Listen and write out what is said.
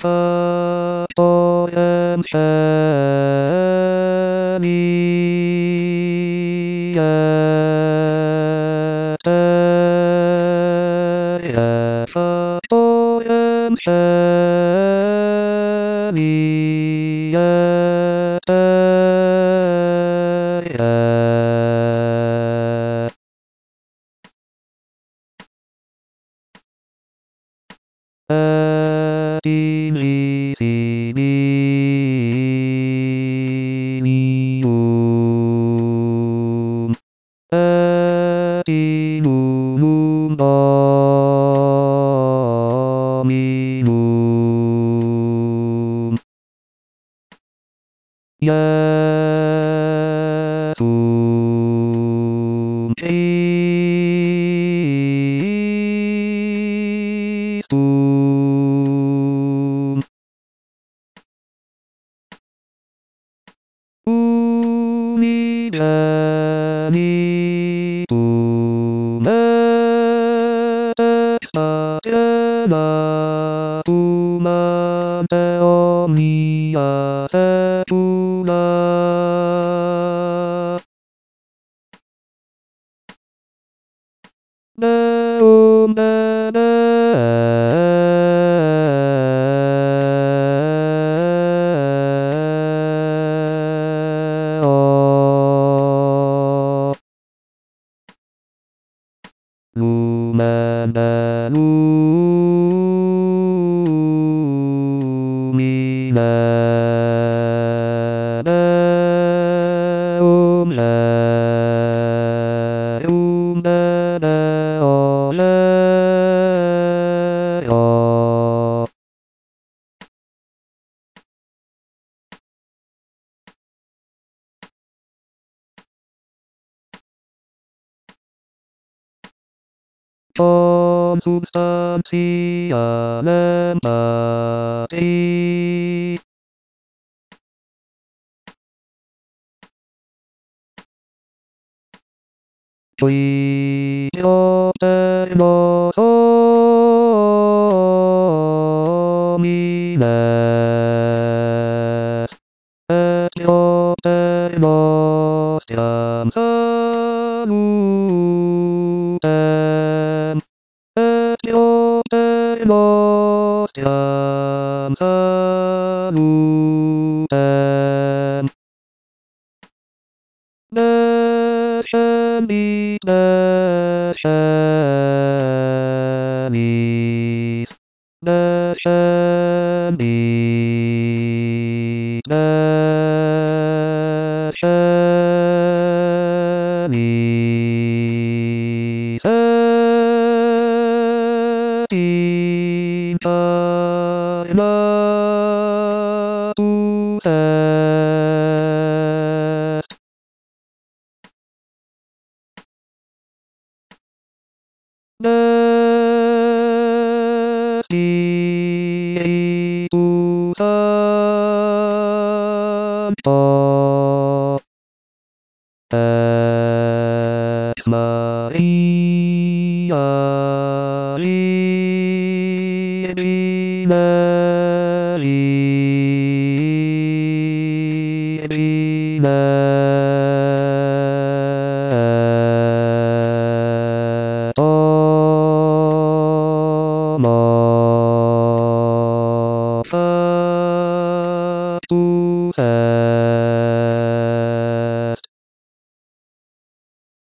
Poem Nulum Dominum Iesum Christum Unigenitum et sacramentum ante omnia saecula. Deum Deo Lumen Lumine Deum Leum Deo Leo Consubstantialem Patri Filio Ternos Homines et Dioter nostriam salutem et Dioter nostriam salutem Descendit descendis Descendit descendis et in caenatus est Spiritus Sancto ex Maria Virgine